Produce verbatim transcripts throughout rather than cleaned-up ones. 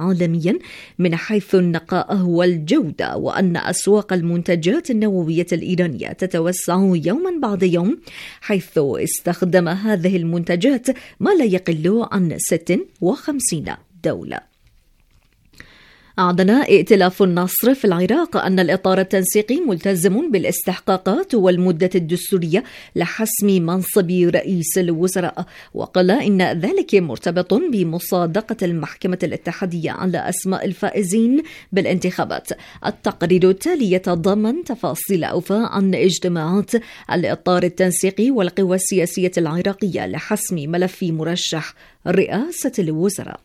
عالميا من حيث النقاء والجودة، وأن أسواق المنتجات النووية الإيرانية تتوسع يوما بعد يوم، حيث استخدم هذه المنتجات ما لا يقل عن ستة وخمسين دولة. أعلن ائتلاف النصر في العراق أن الإطار التنسيقي ملتزم بالاستحقاقات والمدة الدستورية لحسم منصب رئيس الوزراء، وقال إن ذلك مرتبط بمصادقة المحكمة الاتحادية على أسماء الفائزين بالانتخابات. التقرير التالي يتضمن تفاصيل أوفى عن اجتماعات الإطار التنسيقي والقوى السياسية العراقية لحسم ملف مرشح رئاسة الوزراء.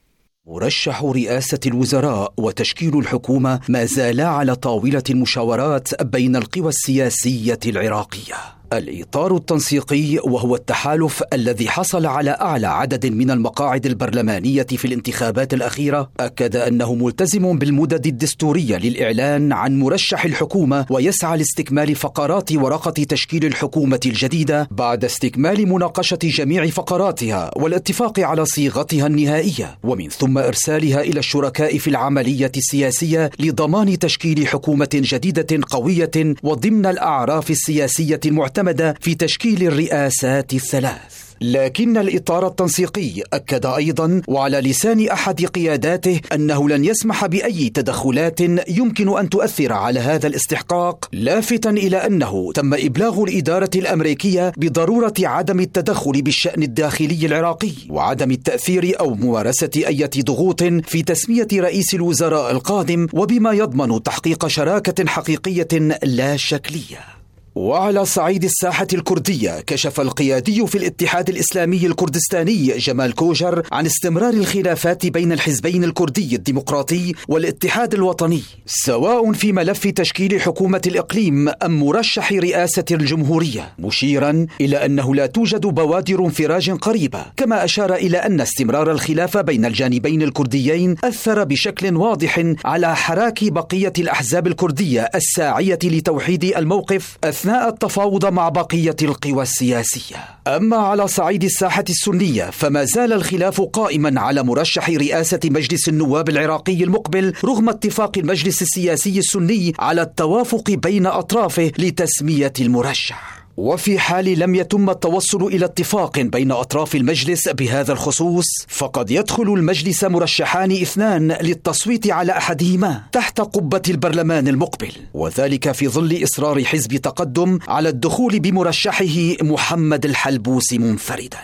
مرشح رئاسة الوزراء وتشكيل الحكومة ما زالا على طاولة المشاورات بين القوى السياسية العراقية. الإطار التنسيقي وهو التحالف الذي حصل على أعلى عدد من المقاعد البرلمانية في الانتخابات الأخيرة أكد أنه ملتزم بالمدد الدستورية للإعلان عن مرشح الحكومة، ويسعى لاستكمال فقرات ورقة تشكيل الحكومة الجديدة بعد استكمال مناقشة جميع فقراتها والاتفاق على صيغتها النهائية، ومن ثم إرسالها إلى الشركاء في العملية السياسية لضمان تشكيل حكومة جديدة قوية وضمن الأعراف السياسية المعتمدة في تشكيل الرئاسات الثلاث. لكن الإطار التنسيقي أكد أيضا وعلى لسان أحد قياداته أنه لن يسمح بأي تدخلات يمكن أن تؤثر على هذا الاستحقاق، لافتا إلى أنه تم إبلاغ الإدارة الأمريكية بضرورة عدم التدخل بالشأن الداخلي العراقي وعدم التأثير أو ممارسة أي ضغوط في تسمية رئيس الوزراء القادم، وبما يضمن تحقيق شراكة حقيقية لا شكلية. وعلى صعيد الساحة الكردية، كشف القيادي في الاتحاد الإسلامي الكردستاني جمال كوجر عن استمرار الخلافات بين الحزبين الكردي الديمقراطي والاتحاد الوطني، سواء في ملف تشكيل حكومة الإقليم أم مرشح رئاسة الجمهورية، مشيرا إلى أنه لا توجد بوادر انفراج قريبة. كما أشار إلى أن استمرار الخلاف بين الجانبين الكرديين أثر بشكل واضح على حراك بقية الأحزاب الكردية الساعية لتوحيد الموقف أثناء التفاوض مع بقية القوى السياسية. أما على صعيد الساحة السنية فما زال الخلاف قائما على مرشح رئاسة مجلس النواب العراقي المقبل، رغم اتفاق المجلس السياسي السني على التوافق بين أطرافه لتسمية المرشح. وفي حال لم يتم التوصل إلى اتفاق بين أطراف المجلس بهذا الخصوص، فقد يدخل المجلس مرشحان اثنان للتصويت على أحدهما تحت قبة البرلمان المقبل، وذلك في ظل إصرار حزب تقدم على الدخول بمرشحه محمد الحلبوس منفردا.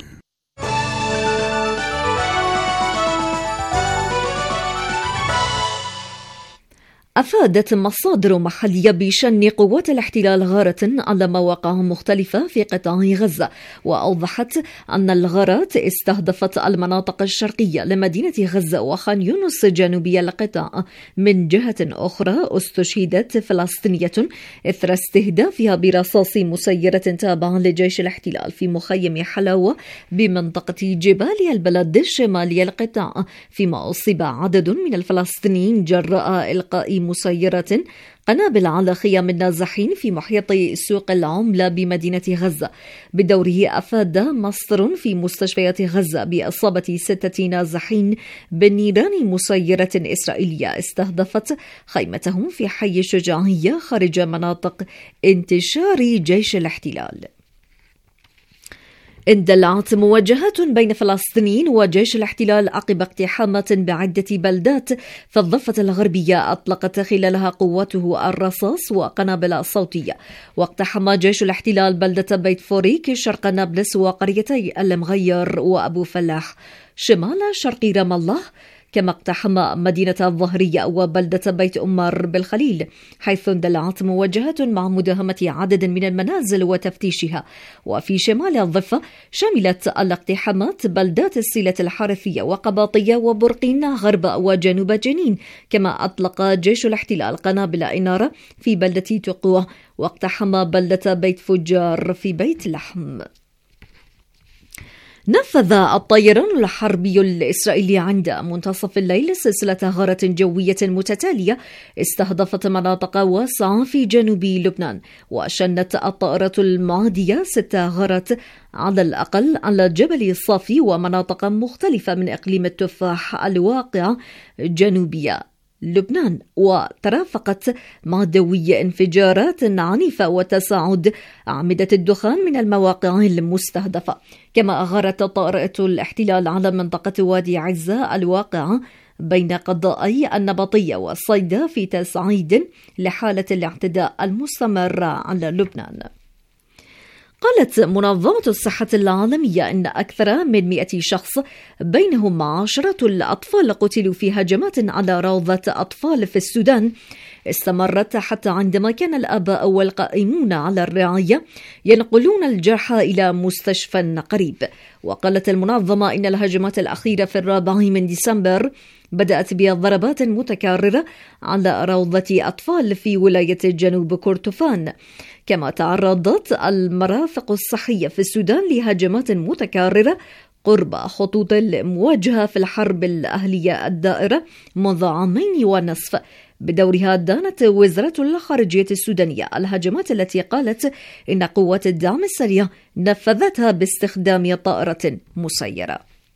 أفادت مصادر محلية بشن قوات الاحتلال غارة على مواقع مختلفة في قطاع غزة، وأوضحت أن الغارات استهدفت المناطق الشرقية لمدينة غزة وخان يونس جنوبي القطاع. من جهة أخرى استشهدت فلسطينية إثر استهدافها برصاص مسيرة تابعة لجيش الاحتلال في مخيم حلاوة بمنطقة جباليا البلد شمالي القطاع، فيما أصيب عدد من الفلسطينيين جراء إلقاء مسيرة قنابل على خيام النازحين في محيط سوق العملة بمدينة غزة. بدوره أفاد مصدر في مستشفيات غزة بإصابة ستة نازحين بنيران مسيرة إسرائيلية استهدفت خيمتهم في حي شجاعية خارج مناطق انتشار جيش الاحتلال. اندلعت مواجهات بين فلسطينيين وجيش الاحتلال عقب اقتحامات بعدة بلدات في الضفة الغربية أطلقت خلالها قواته الرصاص وقنابل صوتية. واقتحم جيش الاحتلال بلدة بيت فوريك شرق نابلس وقريتي المغير وأبو فلاح شمال شرق رام الله، كما اقتحم مدينة الظهرية وبلدة بيت أمار بالخليل، حيث اندلعت مواجهات مع مداهمة عدد من المنازل وتفتيشها. وفي شمال الضفة شملت الاقتحامات بلدات السيلة الحارثية وقباطية وبرقين غرب وجنوب جنين، كما أطلق جيش الاحتلال قنابل إنارة في بلدة تقوى، واقتحم بلدة بيت فجار في بيت لحم. نفذ الطيران الحربي الإسرائيلي عند منتصف الليل سلسلة غارات جوية متتالية استهدفت مناطق واسعة في جنوب لبنان، وشنت الطائرة المعادية ست غارات على الأقل على جبل صافي ومناطق مختلفة من إقليم التفاح الواقع جنوبية لبنان، وترافقت مع دوي انفجارات عنيفة وتصاعد أعمدة الدخان من المواقع المستهدفة. كما أغارت طائرة الاحتلال على منطقة وادي عزة الواقعة بين قضائي النبطية والصيدا في تصعيد لحالة الاعتداء المستمر على لبنان. قالت منظمة الصحة العالمية إن أكثر من مئة شخص بينهم عشرة الأطفال قتلوا في هجمات على روضة أطفال في السودان استمرت حتى عندما كان الآباء والقائمون على الرعاية ينقلون الجرحى إلى مستشفى قريب. وقالت المنظمة إن الهجمات الأخيرة في الرابع من ديسمبر بدأت بضربات متكررة على روضة أطفال في ولاية جنوب كردفان. كما تعرضت المرافق الصحية في السودان لهجمات متكررة قرب خطوط المواجهة في الحرب الأهلية الدائرة منذ عامين ونصف. بدورها دانت وزارة الخارجية السودانية الهجمات التي قالت إن قوات الدعم السريع نفذتها باستخدام طائرة مسيرة.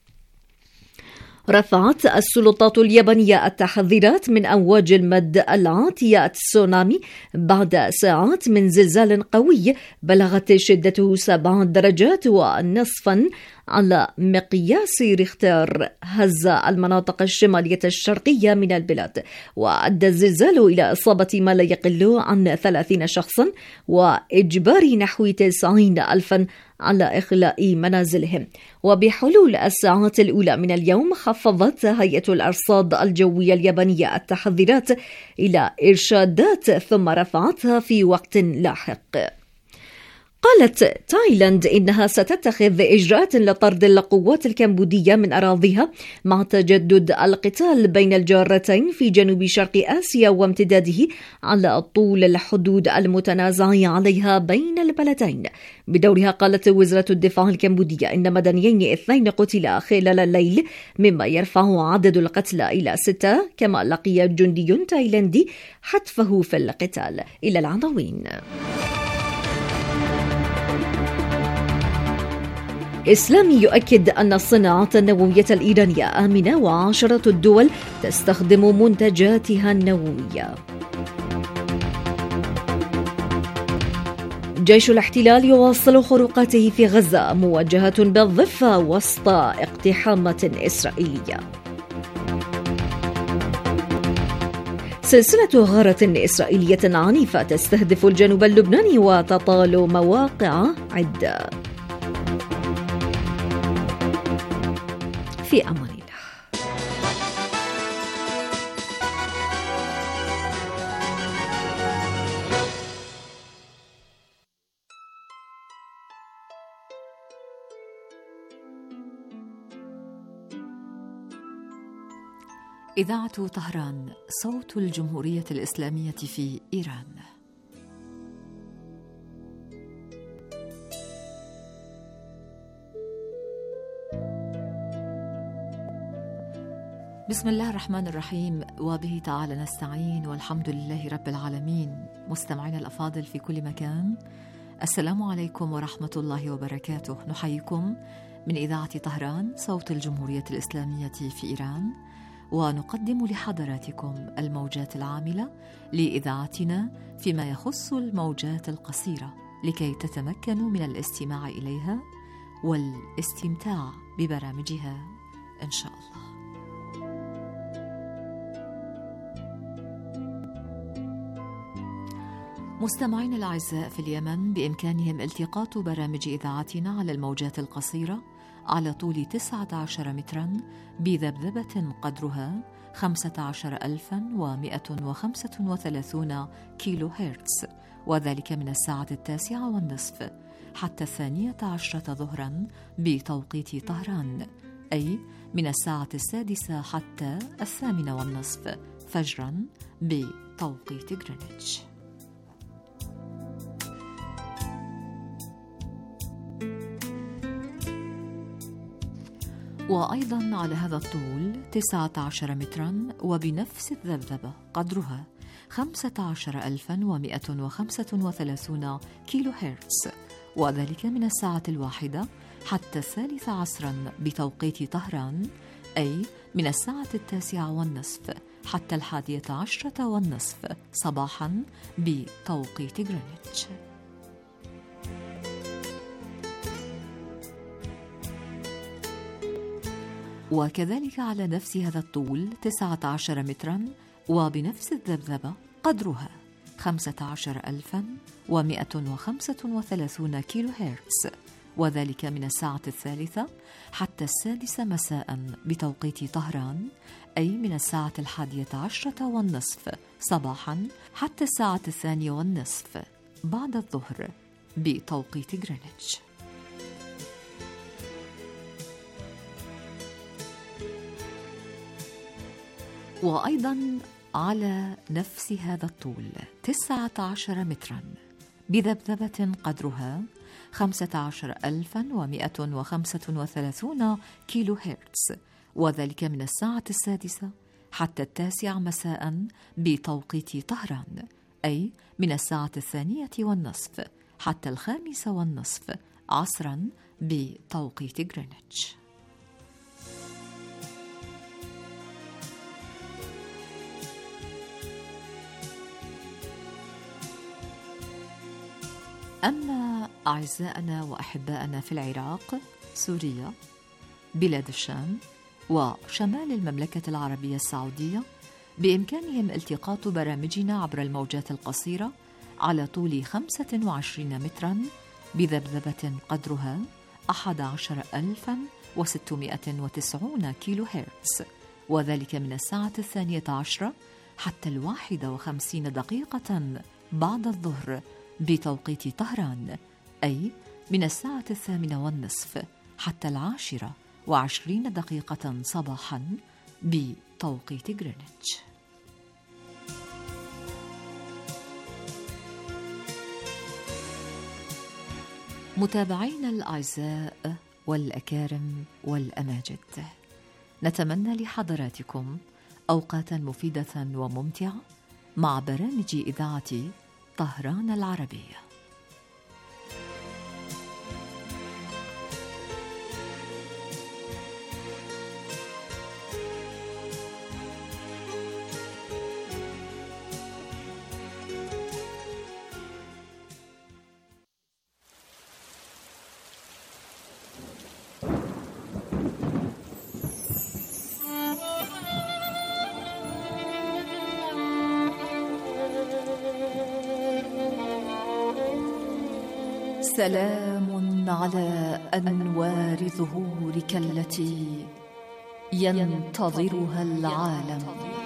رفعت السلطات اليابانية التحذيرات من أمواج المد العاتية تسونامي بعد ساعات من زلزال قوي بلغت شدته سبع درجات ونصفا على مقياس ريختر هز المناطق الشمالية الشرقية من البلاد، وأدى الزلزال إلى إصابة ما لا يقل عن ثلاثين شخصا وإجبار نحو تسعين ألفا على إخلاء منازلهم. وبحلول الساعات الأولى من اليوم خفضت هيئة الأرصاد الجوية اليابانية التحذيرات إلى إرشادات ثم رفعتها في وقت لاحق. قالت تايلاند إنها ستتخذ إجراءات لطرد القوات الكمبودية من أراضيها مع تجدد القتال بين الجارتين في جنوب شرق آسيا وامتداده على طول الحدود المتنازع عليها بين البلدين. بدورها قالت وزارة الدفاع الكمبودية إن مدنيين اثنين قتلا خلال الليل مما يرفع عدد القتلى إلى ستة، كما لقي جندي تايلندي حتفه في القتال. إلى العناوين. إسلامي يؤكد أن الصناعة النووية الإيرانية آمنة وعشرة الدول تستخدم منتجاتها النووية. جيش الاحتلال يواصل خروقاته في غزة مواجهة بالضفة وسط اقتحامات إسرائيلية. سلسلة غارة إسرائيلية عنيفة تستهدف الجنوب اللبناني وتطال مواقع عدة. في أمان الله. إذاعة طهران، صوت الجمهورية الإسلامية في إيران. بسم الله الرحمن الرحيم، وبه تعالى نستعين، والحمد لله رب العالمين. مستمعين الأفاضل في كل مكان، السلام عليكم ورحمة الله وبركاته. نحييكم من إذاعة طهران، صوت الجمهورية الإسلامية في إيران، ونقدم لحضراتكم الموجات العاملة لإذاعتنا فيما يخص الموجات القصيرة، لكي تتمكنوا من الاستماع إليها والاستمتاع ببرامجها إن شاء الله. مستمعين الأعزاء في اليمن بإمكانهم التقاط برامج إذاعتنا على الموجات القصيرة على طول تسعة عشر متراً بذبذبة قدرها خمسة عشر ألفاً ومئة وخمسة وثلاثين كيلو هرتز، وذلك من الساعة التاسعة والنصف حتى الثانية عشرة ظهراً بتوقيت طهران، أي من الساعة السادسة حتى الثامنة والنصف فجراً بتوقيت غرينتش. وأيضا على هذا الطول تسعة عشر مترا وبنفس الذبذبة قدرها خمسة عشر ألفا ومئة وخمسة وثلاثون كيلو هرتز، وذلك من الساعة الواحدة حتى الثالثة عصرا بتوقيت طهران، أي من الساعة التاسعة والنصف حتى الحادية عشرة والنصف صباحا بتوقيت غرينتش. وكذلك على نفس هذا الطول تسعة عشر مترا وبنفس الذبذبة قدرها خمسة عشر ألفا ومئة وخمسة وثلاثون كيلو هرتز، وذلك من الساعة الثالثة حتى السادسة مساء بتوقيت طهران، أي من الساعة الحادية عشرة والنصف صباحا حتى الساعة الثانية والنصف بعد الظهر بتوقيت غرينتش. وأيضا على نفس هذا الطول تسعة عشر مترا بذبذبة قدرها خمسة عشر ألفا ومئة وخمسة وثلاثون كيلو هرتز، وذلك من الساعة السادسة حتى التاسعة مساء بتوقيت طهران، أي من الساعة الثانية والنصف حتى الخامسة والنصف عصرا بتوقيت غرينتش. أما أعزائنا وأحبائنا في العراق، سوريا، بلاد الشام وشمال المملكة العربية السعودية، بإمكانهم التقاط برامجنا عبر الموجات القصيرة على طول خمسة وعشرين مترا بذبذبة قدرها أحد عشر ألفا وستمائة وتسعين كيلو هرتز، وذلك من الساعة الثانية عشرة حتى الواحدة وخمسين دقيقة بعد الظهر بتوقيت طهران، أي من الساعة الثامنة والنصف حتى العاشرة وعشرين دقيقة صباحا بتوقيت غرينتش. متابعينا الأعزاء والأكارم والأماجد، نتمنى لحضراتكم أوقاتا مفيدة وممتعة مع برامج إذاعة طهران العربية. سلام على أنوار ظهورك التي ينتظرها العالم،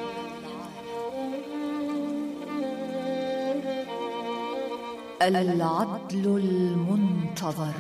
العدل المنتظر،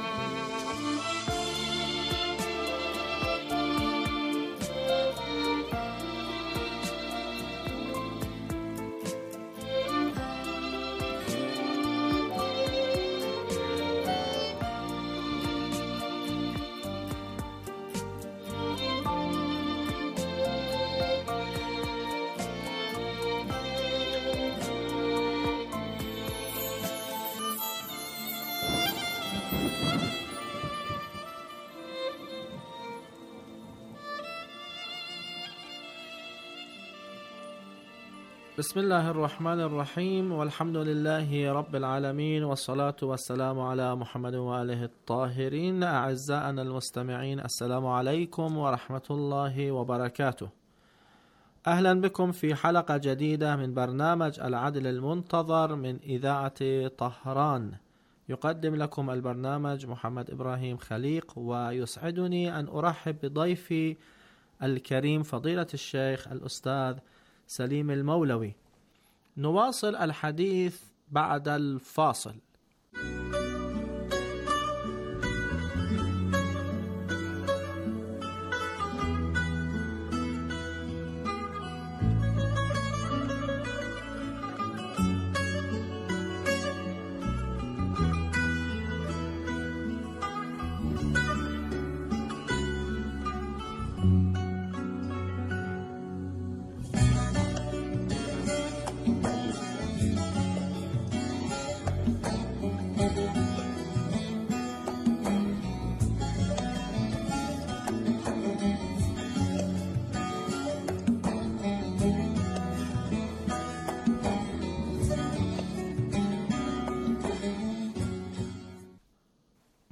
بسم الله الرحمن الرحيم، والحمد لله رب العالمين، والصلاة والسلام على محمد وآله الطاهرين. أعزائنا المستمعين، السلام عليكم ورحمة الله وبركاته. أهلا بكم في حلقة جديدة من برنامج العدل المنتظر من إذاعة طهران. يقدم لكم البرنامج محمد إبراهيم خليق، ويسعدني أن أرحب بضيفي الكريم فضيلة الشيخ الأستاذ سليم المولوي. نواصل الحديث بعد الفاصل.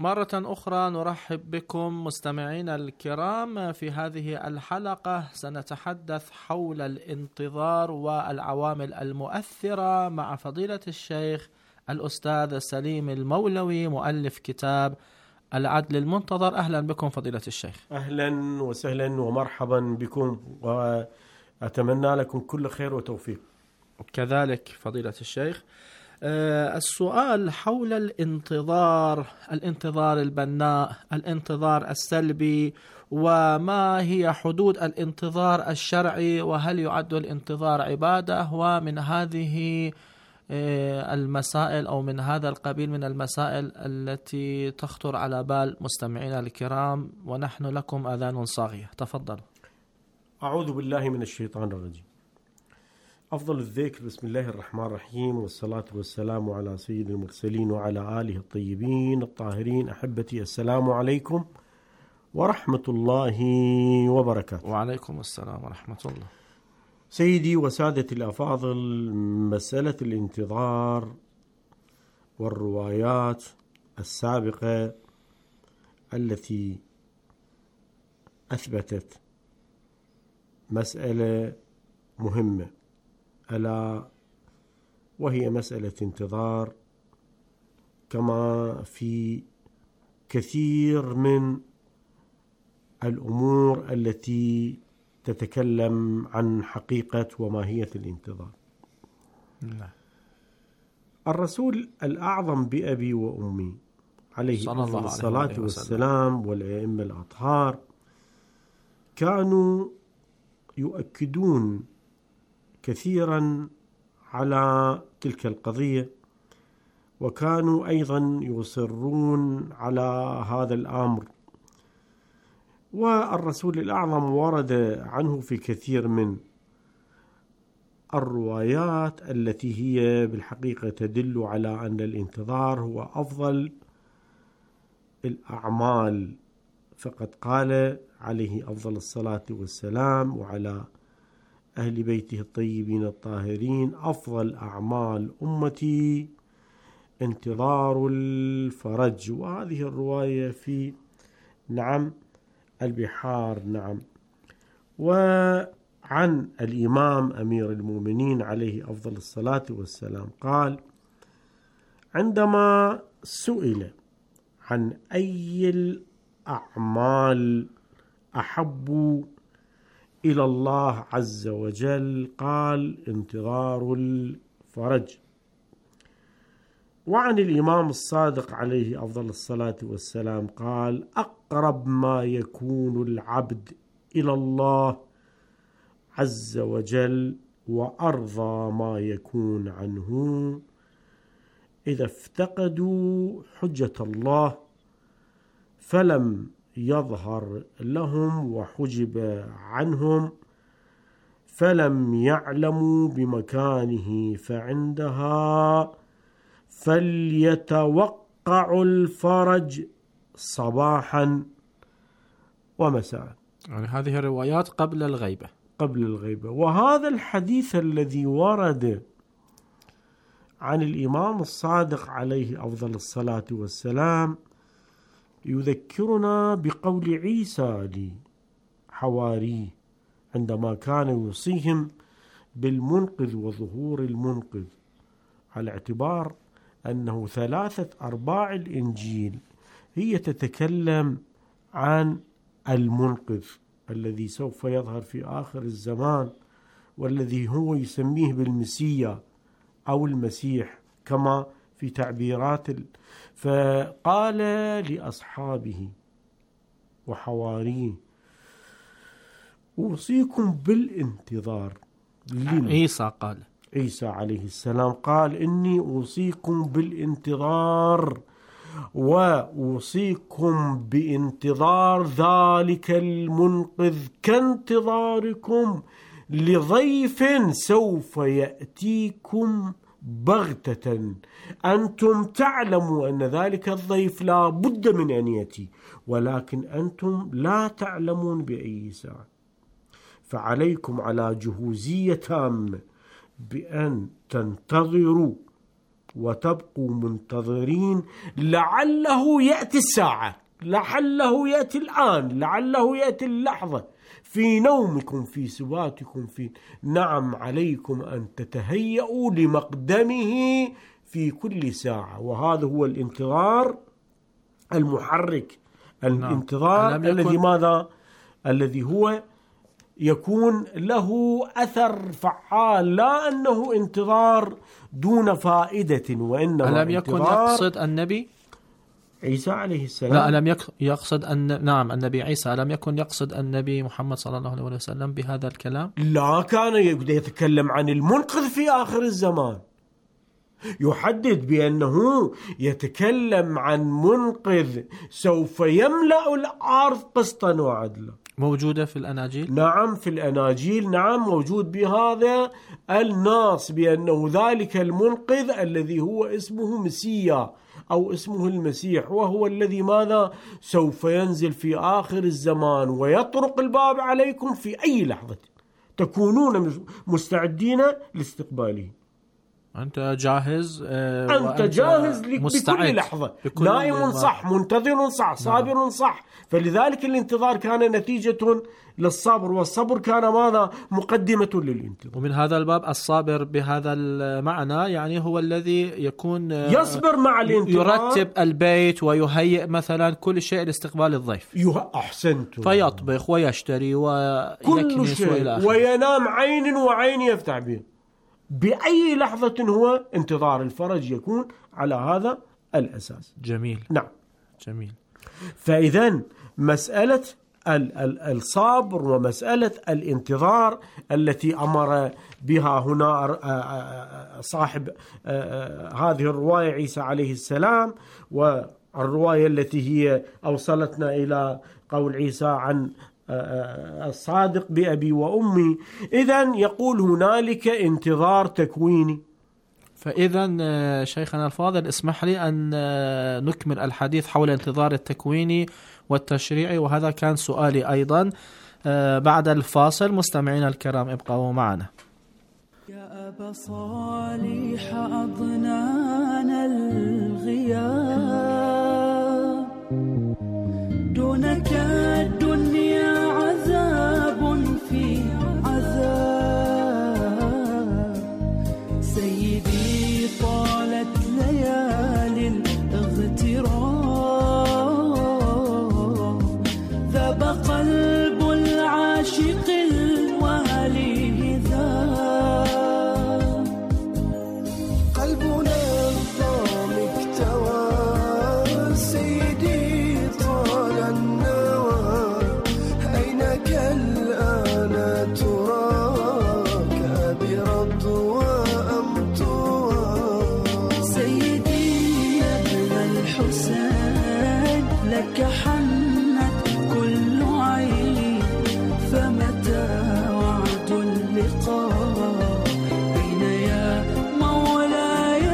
مرة أخرى نرحب بكم مستمعينا الكرام. في هذه الحلقة سنتحدث حول الانتظار والعوامل المؤثرة مع فضيلة الشيخ الأستاذ سليم المولوي مؤلف كتاب العدل المنتظر. أهلا بكم فضيلة الشيخ. أهلا وسهلا ومرحبا بكم، وأتمنى لكم كل خير وتوفيق. كذلك فضيلة الشيخ. أه السؤال حول الانتظار، الانتظار البناء، الانتظار السلبي، وما هي حدود الانتظار الشرعي، وهل يعد الانتظار عبادة؟ ومن هذه المسائل أو من هذا القبيل من المسائل التي تخطر على بال مستمعينا الكرام، ونحن لكم آذان صاغية. تفضل. أعوذ بالله من الشيطان الرجيم. أفضل الذكر بسم الله الرحمن الرحيم، والصلاة والسلام على سيد المرسلين وعلى آله الطيبين الطاهرين. أحبتي، السلام عليكم ورحمة الله وبركاته. وعليكم السلام ورحمة الله. سيدي وسادتي الأفاضل، مسألة الانتظار والروايات السابقة التي أثبتت مسألة مهمة، ألا وهي مسألة انتظار، كما في كثير من الأمور التي تتكلم عن حقيقة وماهية الانتظار. لا. الرسول الأعظم بأبي وأمي عليه الصلاة والسلام والأئمة الأطهار كانوا يؤكدون كثيرا على تلك القضية، وكانوا أيضا يصرون على هذا الأمر. والرسول الأعظم ورد عنه في كثير من الروايات التي هي بالحقيقة تدل على أن الانتظار هو أفضل الأعمال، فقد قال عليه أفضل الصلاة والسلام وعلى أهل بيته الطيبين الطاهرين: أفضل أعمال أمتي انتظار الفرج. وهذه الرواية في نعم البحار. نعم. وعن الإمام أمير المؤمنين عليه أفضل الصلاة والسلام قال عندما سئل عن أي الأعمال أحب إلى الله عز وجل قال انتظار الفرج. وعن الإمام الصادق عليه أفضل الصلاة والسلام قال أقرب ما يكون العبد إلى الله عز وجل وأرضى ما يكون عنه إذا افتقدوا حجة الله فلم يظهر لهم وحجب عنهم فلم يعلموا بمكانه فعندها فليتوقعوا الفرج صباحا ومساء. يعني هذه الروايات قبل الغيبة. قبل الغيبة. وهذا الحديث الذي ورد عن الإمام الصادق عليه أفضل الصلاة والسلام يذكرنا بقول عيسى لحواريه عندما كان يوصيهم بالمنقذ وظهور المنقذ، على اعتبار أنه ثلاثة أرباع الإنجيل هي تتكلم عن المنقذ الذي سوف يظهر في آخر الزمان، والذي هو يسميه بالمسيا أو المسيح كما في تعبيرات ال... فقال لأصحابه وحواريه أوصيكم بالانتظار. عيسى قال عيسى عليه السلام قال إني أوصيكم بالانتظار وأوصيكم بانتظار ذلك المنقذ كانتظاركم لضيف سوف يأتيكم بغتة أنتم تعلموا أن ذلك الضيف لا بد من أن يأتي، ولكن أنتم لا تعلمون بأي ساعة. فعليكم على جهوزية تامة بأن تنتظروا وتبقوا منتظرين لعله يأتي الساعة، لعله يأتي الآن، لعله يأتي اللحظة، في نومكم في سباتكم في نعم عليكم أن تتهيئوا لمقدمه في كل ساعة. وهذا هو الانتظار المحرك، الانتظار نعم. الذي ماذا؟ الذي هو يكون له أثر فعال، لا أنه انتظار دون فائدة، وإنما ألم يكن يقصد النبي عيسى عليه السلام؟ لا، ألم يقصد أن نعم النبي عيسى، ألم يكن يقصد النبي محمد صلى الله عليه وسلم بهذا الكلام؟ لا، كان يتكلم عن المنقذ في آخر الزمان، يحدد بأنه يتكلم عن منقذ سوف يملأ الأرض قسطا وعدلا. موجودة في الأناجيل؟ نعم في الأناجيل، نعم موجود بهذا النص بأنه ذلك المنقذ الذي هو اسمه مسيا أو اسمه المسيح، وهو الذي ماذا؟ سوف ينزل في آخر الزمان ويطرق الباب عليكم في أي لحظة تكونون مستعدين لاستقباله. أنت جاهز؟ آه أنت جاهز بكل لحظة، بكل نائم صح، منتظر صح، صابر نعم. صح. فلذلك الانتظار كان نتيجة للصبر، والصبر كان ماذا؟ مقدمة للانتظار. ومن هذا الباب الصابر بهذا المعنى يعني هو الذي يكون يصبر مع الانتظار، يرتب البيت ويهيئ مثلا كل شيء لاستقبال الضيف. أحسنت. فيطبخ ويشتري ويكنس وإلى آخره، وينام عين وعين يفتح به. بأي لحظة هو انتظار الفرج يكون على هذا الأساس. جميل. نعم جميل. فإذن مسألة الصبر ومسألة الانتظار التي أمر بها هنا صاحب هذه الرواية عيسى عليه السلام، والرواية التي هي أوصلتنا إلى قول عيسى عن الصادق بأبي وأمي، إذن يقول هنالك انتظار تكويني. فإذا شيخنا الفاضل اسمح لي أن نكمل الحديث حول انتظار التكويني والتشريعي، وهذا كان سؤالي أيضا بعد الفاصل. مستمعينا الكرام ابقوا معنا. يا أبا صالح أضنانا الغياب، دونك الدنيا عذاب في عذاب، سيدي طالت ليالي الاغتراب، ذاب قلب العاشق الوالي ذاب، قلبنا الضام اكتوى، سيدي طال النوى، أينك الآن تراك برضوى أم طوى، سيدي يا ابن الحسين لك حنت كل عين، فمتى وعد اللقاء أين يا مولاي.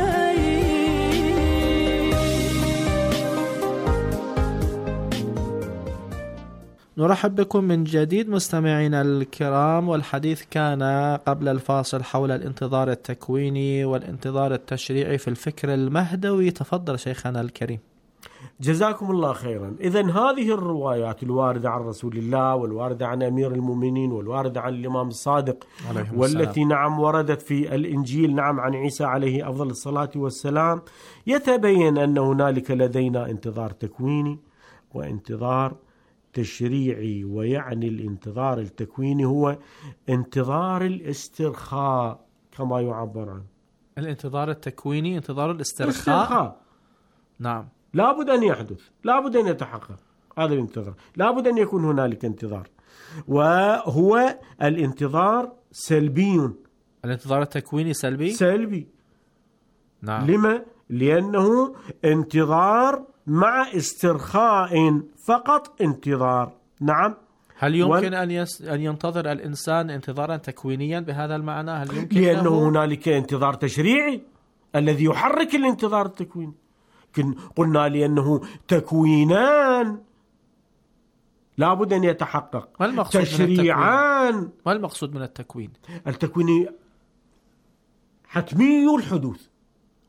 نرحب بكم من جديد مستمعينا الكرام، والحديث كان قبل الفاصل حول الانتظار التكويني والانتظار التشريعي في الفكر المهدوي. تفضل شيخنا الكريم. جزاكم الله خيرا. إذن هذه الروايات الواردة عن رسول الله والواردة عن أمير المؤمنين والواردة عن الإمام الصادق والتي السلام. نعم وردت في الإنجيل نعم عن عيسى عليه أفضل الصلاة والسلام، يتبين أن هنالك لدينا انتظار تكويني وانتظار تشريعي. ويعني الانتظار التكويني هو انتظار الاسترخاء كما يعبر عنه. الانتظار التكويني انتظار الاسترخاء. استرخاء. نعم. لابد أن يحدث، لابد أن يتحقق هذا الانتظار، لابد أن يكون هنالك انتظار، وهو الانتظار سلبي. الانتظار التكويني سلبي؟ سلبي. نعم. لما؟ لأنه انتظار مع استرخاء، فقط انتظار. نعم. هل يمكن أن يس... أن ينتظر الإنسان انتظارا تكوينيا بهذا المعنى؟ هل يمكن؟ لأنه له... هنالك انتظار تشريعي الذي يحرك الانتظار التكويني. قلنا لأنه تكوينان لابد أن يتحقق، تشريعان. ما المقصود من التكوين؟ التكوين حتمي الحدوث،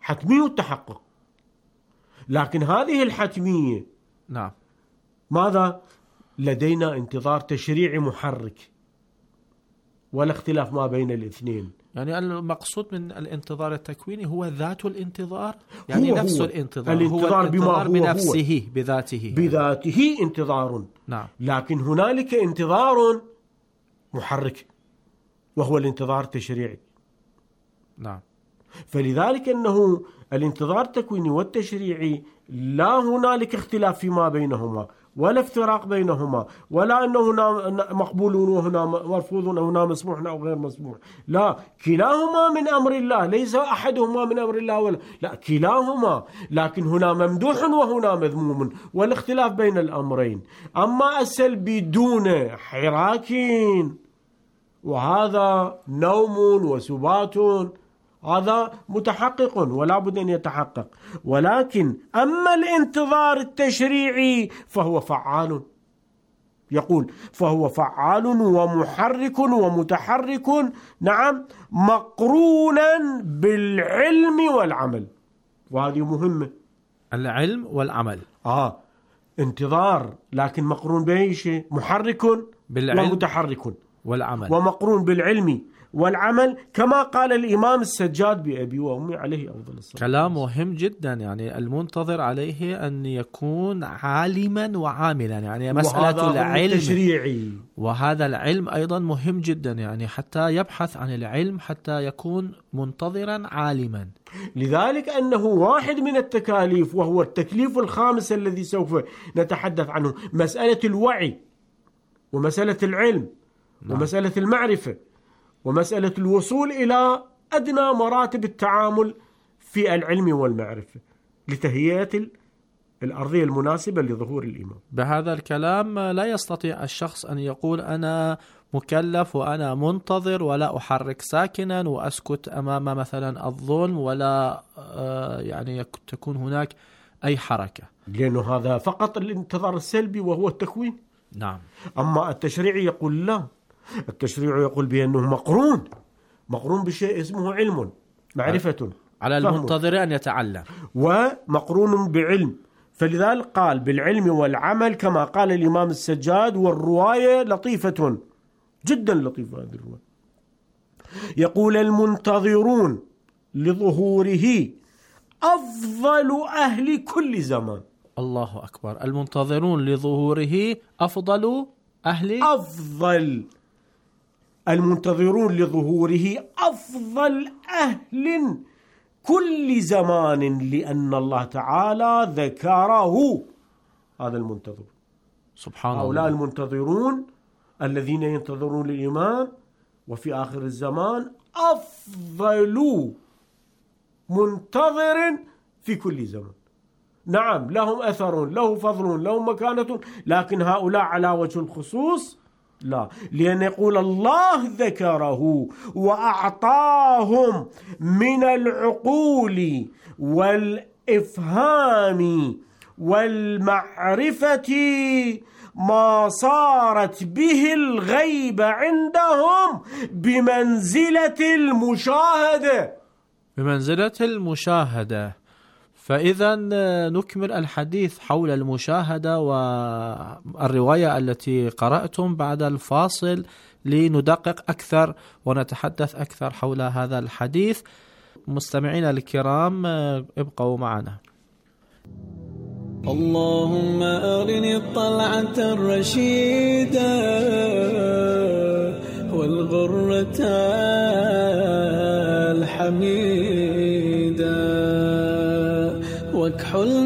حتمية التحقق، لكن هذه الحتمية نعم ماذا؟ لدينا انتظار تشريعي محرك ولا اختلاف ما بين الاثنين. يعني المقصود من الانتظار التكويني هو ذات الانتظار، يعني هو نفس هو الانتظار، الانتظار هو بما الانتظار هو بنفسه هو بذاته بذاته انتظار. نعم. لكن هنالك انتظار محرك وهو الانتظار التشريعي. نعم. فلذلك أنه الانتظار التكويني والتشريعي لا هنالك اختلاف فيما بينهما ولا افتراق بينهما، ولا أنه هنا مقبول وهنا مرفوض وهنا مسموح أو غير مسموح، لا، كلاهما من أمر الله، ليس أحدهما من أمر الله ولا لا، كلاهما، لكن هنا ممدوح وهنا مذموم، والاختلاف بين الأمرين. أما السلبي دون حراك وهذا نوم وسبات، هذا متحقق ولا بد أن يتحقق. ولكن أما الانتظار التشريعي فهو فعال، يقول فهو فعال ومحرك ومتحرك، نعم، مقرونا بالعلم والعمل. وهذه مهمة، العلم والعمل. آه انتظار لكن مقرون بأي شيء؟ محرك بالعلم ومتحرك والعمل، ومقرون بالعلم والعمل، كما قال الإمام السجاد بأبي وأمي عليه أفضل الصلاة. كلام مهم جدا. يعني المنتظر عليه أن يكون عالما وعاملا، يعني مسألة العلم تشريعي، وهذا العلم أيضا مهم جدا، يعني حتى يبحث عن العلم حتى يكون منتظرا عالما. لذلك أنه واحد من التكاليف، وهو التكليف الخامس الذي سوف نتحدث عنه، مسألة الوعي ومسألة العلم. نعم. ومسألة المعرفة ومسألة الوصول إلى أدنى مراتب التعامل في العلم والمعرفة لتهيئة الأرضية المناسبة لظهور الإيمان. بهذا الكلام لا يستطيع الشخص أن يقول أنا مكلف وأنا منتظر ولا أحرك ساكنا وأسكت أمام مثلا الظلم، ولا يعني تكون هناك أي حركة، لأنه هذا فقط الانتظار السلبي وهو التكوين. نعم. أما التشريعي يقول لا، التشريع يقول بأنه مقرون مقرون بشيء اسمه علم، معرفة، على المنتظر أن يتعلم، ومقرون بعلم. فلذلك قال بالعلم والعمل كما قال الإمام السجاد. والرواية لطيفة جدا، لطيفة هذه الرواية، يقول المنتظرون لظهوره أفضل أهل كل زمان. الله أكبر. المنتظرون لظهوره أفضل أهل أفضل المنتظرون لظهوره أفضل أهل كل زمان، لأن الله تعالى ذكره هذا المنتظر. سبحان الله. هؤلاء المنتظرون الذين ينتظرون الإيمان وفي آخر الزمان أفضل منتظر في كل زمان. نعم، لهم أثر، له فضل، لهم مكانة، لكن هؤلاء على وجه الخصوص لا، لأن يقول الله ذكره وأعطاهم من العقول والإفهام والمعرفة ما صارت به الغيبة عندهم بمنزلة المشاهدة بمنزلة المشاهدة. فإذا نكمل الحديث حول المشاهدة والرواية التي قرأتم بعد الفاصل لندقق أكثر ونتحدث أكثر حول هذا الحديث. مستمعينا الكرام ابقوا معنا. اللهم أرني الطلعة الرشيدة والغرة الحميدة واكحل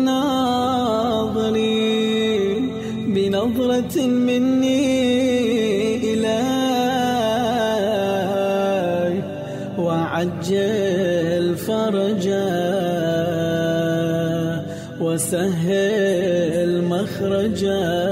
ناظري بنظرة مني إلي وعجل فرجا وسهل مخرجا.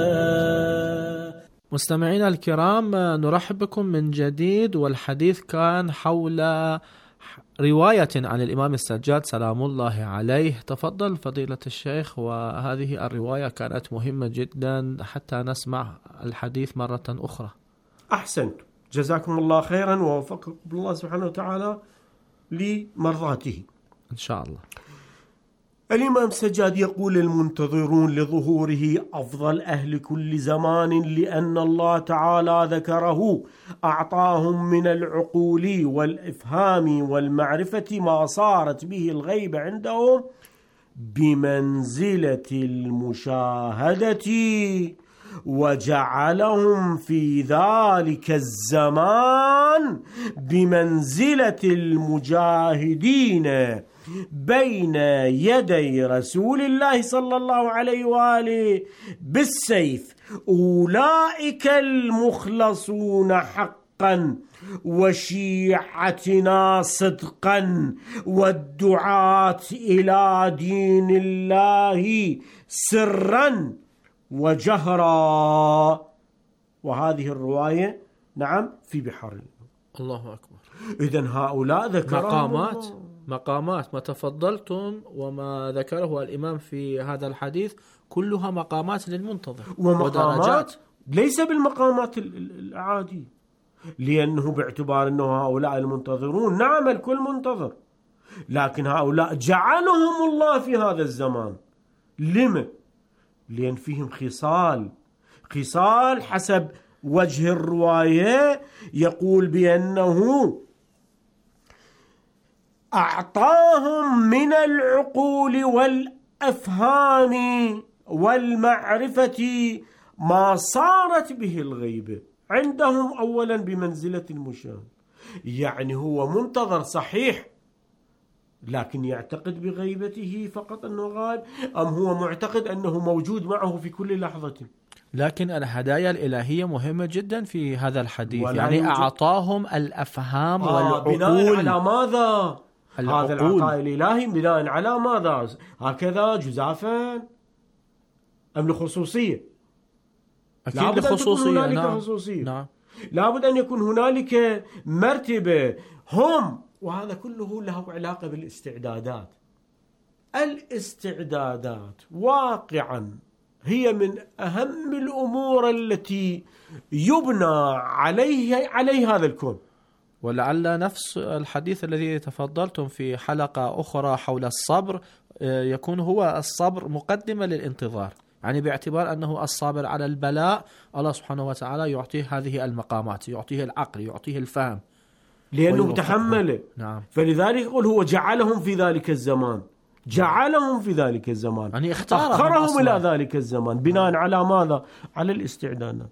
مستمعينا الكرام، نرحب بكم من جديد، والحديث كان حول رواية عن الإمام السجاد سلام الله عليه. تفضل فضيلة الشيخ. وهذه الرواية كانت مهمة جدا حتى نسمع الحديث مرة أخرى. أحسنت، جزاكم الله خيرا ووفقكم الله سبحانه وتعالى لمرضاته. إن شاء الله. الإمام سجاد يقول: المنتظرون لظهوره أفضل أهل كل زمان، لأن الله تعالى ذكره أعطاهم من العقول والإفهام والمعرفة ما صارت به الغيب عندهم بمنزلة المشاهدة، وجعلهم في ذلك الزمان بمنزلة المجاهدين بين يدي رسول الله صلى الله عليه وآله بالسيف، أولئك المخلصون حقا وشيعتنا صدقا، والدعاة إلى دين الله سرا وجهرا. وهذه الرواية نعم في بحر. الله أكبر. إذن هؤلاء ذكرهم مقامات الله. مقامات ما تفضلتم وما ذكره الإمام في هذا الحديث كلها مقامات للمنتظر ومقامات ودرجات، ليس بالمقامات العادية، لأنه باعتبار أنه هؤلاء المنتظرون نعم الكل منتظر، لكن هؤلاء جعلهم الله في هذا الزمان. لما؟ لأن فيهم خصال خصال حسب وجه الرواية يقول بأنه أعطاهم من العقول والأفهام والمعرفة ما صارت به الغيبة عندهم أولا بمنزلة المشاهد. يعني هو منتظر صحيح، لكن يعتقد بغيبته فقط أنه غائب، أم هو معتقد أنه موجود معه في كل لحظة؟ لكن الهدايا الإلهية مهمة جدا في هذا الحديث، يعني يوجد. أعطاهم الأفهام آه والعقول. بناء على ماذا؟ العقول. هذا العطاء الإلهي بناء على ماذا؟ هكذا جزافا أم لخصوصية؟ أكيد لخصوصية. نعم. خصوصية. نعم. لابد أن يكون هنالك مرتبة هم، وهذا كله له علاقة بالاستعدادات. الاستعدادات واقعا هي من أهم الأمور التي يبنى عليه عليه هذا الكون. ولعل نفس الحديث الذي تفضلتم في حلقة أخرى حول الصبر يكون هو الصبر مقدمة للانتظار، يعني باعتبار أنه الصابر على البلاء الله سبحانه وتعالى يعطيه هذه المقامات، يعطيه العقل، يعطيه الفهم، لأنه تحمل. نعم. فلذلك يقول هو جعلهم في ذلك الزمان، جعلهم في ذلك الزمان، يعني أخرهم إلى ذلك الزمان بناء على ماذا؟ على الاستعدادات،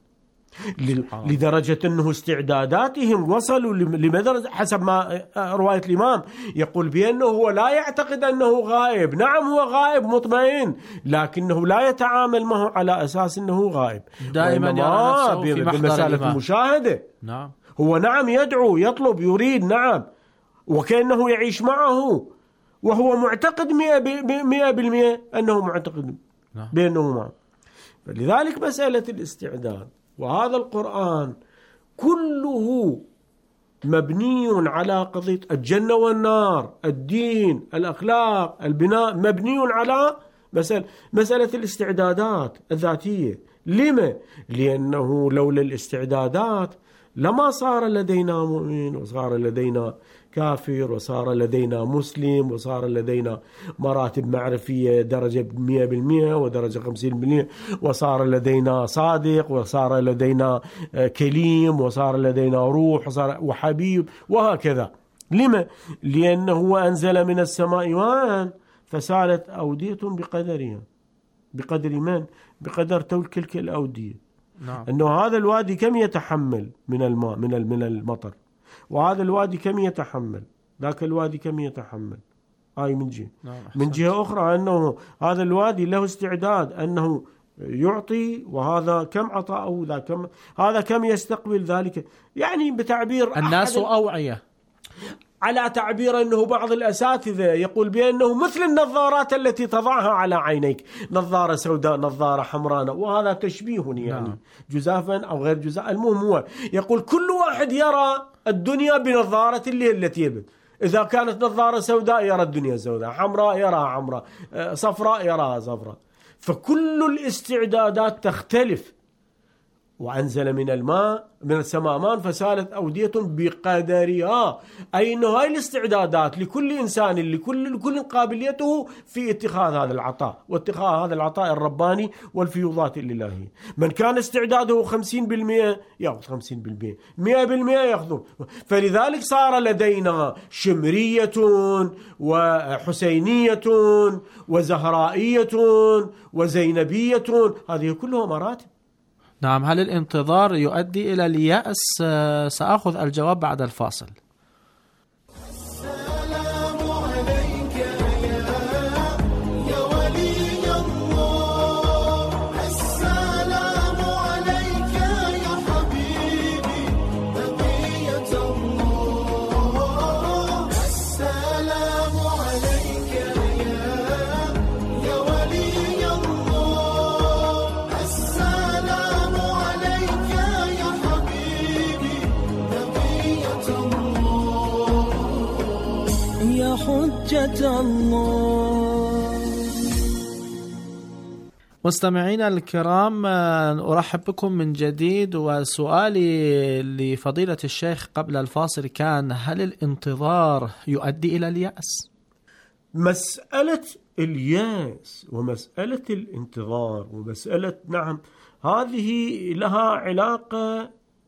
لدرجة أنه استعداداتهم وصلوا لمدرجة حسب ما رواية الإمام يقول بأنه هو لا يعتقد أنه غائب. نعم هو غائب مطمئن، لكنه لا يتعامل معه على أساس أنه غائب، دائما يرى نفسه في محضر الإمام. المشاهدة. نعم. هو نعم يدعو يطلب يريد، نعم، وكأنه يعيش معه وهو معتقد مئة بالمئة أنه معتقد نعم. بأنه معه. فلذلك مسألة الاستعداد وهذا القرآن كله مبني على قضية الجنة والنار، الدين، الأخلاق، البناء، مبني على مسألة, مسألة الاستعدادات الذاتية. لما؟ لأنه لولا الاستعدادات لما صار لدينا مؤمن وصار لدينا كافر وصار لدينا مسلم وصار لدينا مراتب معرفية درجة مئة بالمئة ودرجة خمسين بالمئة، وصار لدينا صادق وصار لدينا كليم وصار لدينا روح وصار وحبيب وهكذا. لما؟ لأنه أنزل من السماء ماء فسالت أودية بقدرها. بقدر من؟ بقدر تلك الأودية. نعم. أنه هذا الوادي كم يتحمل من الماء من من المطر، وهذا الوادي كم يتحمل، ذاك الوادي كم يتحمل. هاي من جهة. نعم. من جهة أخرى أنه هذا الوادي له استعداد أنه يعطي، وهذا كم عطاءه، ذا كم هذا كم يستقبل ذلك. يعني بتعبير الناس أوعية، على تعبير أنه بعض الأساتذة يقول بأنه مثل النظارات التي تضعها على عينيك، نظارة سوداء نظارة حمراء، وهذا تشبيه يعني نعم. جزافا أو غير جزاف. المهم هو يقول كل واحد يرى الدنيا بنظارة اللي التي يبد. إذا كانت نظارة سوداء يرى الدنيا سوداء، حمراء يراها حمراء، صفراء يراها صفراء. فكل الاستعدادات تختلف، وأنزل من الماء من السماء ماء فسالت أودية بقدرها، أي أنه هاي الاستعدادات لكل إنسان لكل, لكل قابليته في اتخاذ هذا العطاء واتخاذ هذا العطاء الرباني والفيوضات الإلهية. من كان استعداده خمسين بالمئة يأخذ خمسين بالمئة، مئة بالمئة يأخذ. فلذلك صار لدينا شمرية وحسينية وزهرائية وزينبية، هذه كلها مراتب. نعم. هل الانتظار يؤدي إلى اليأس؟ سأخذ الجواب بعد الفاصل. حجة الله. مستمعينا الكرام، أرحب بكم من جديد، وسؤالي لفضيلة الشيخ قبل الفاصل كان: هل الانتظار يؤدي إلى اليأس؟ مسألة اليأس ومسألة الانتظار ومسألة نعم هذه لها علاقة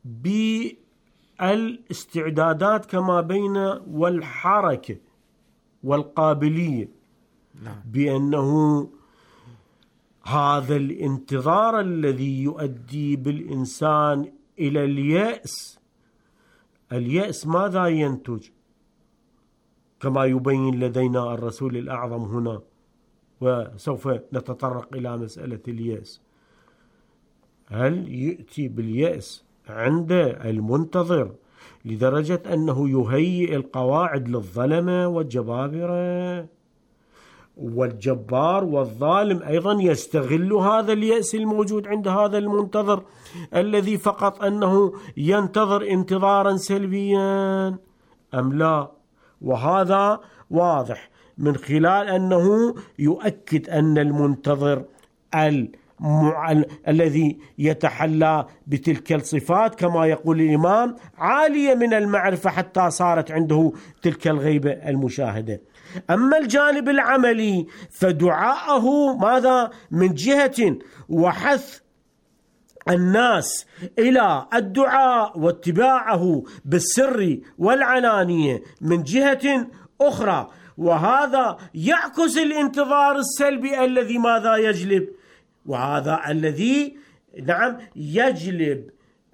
بالاستعدادات كما بين والحركة والقابلية. نعم. بأنه هذا الانتظار الذي يؤدي بالإنسان إلى اليأس، اليأس ماذا ينتج؟ كما يبين لدينا الرسول الأعظم هنا، وسوف نتطرق إلى مسألة اليأس. هل يأتي باليأس عند المنتظر لدرجة أنه يهيئ القواعد للظلمة والجبابرة؟ والجبار والظالم أيضا يستغل هذا اليأس الموجود عند هذا المنتظر الذي فقط أنه ينتظر انتظارا سلبيا أم لا؟ وهذا واضح من خلال أنه يؤكد أن المنتظر ال مع... الذي يتحلى بتلك الصفات كما يقول الإمام عالية من المعرفة حتى صارت عنده تلك الغيبة المشاهدة. أما الجانب العملي فدعاءه ماذا؟ من جهة وحث الناس إلى الدعاء واتباعه بالسر والعلانية من جهة أخرى، وهذا يعكس الانتظار السلبي الذي ماذا يجلب، وهذا الذي نعم يجلب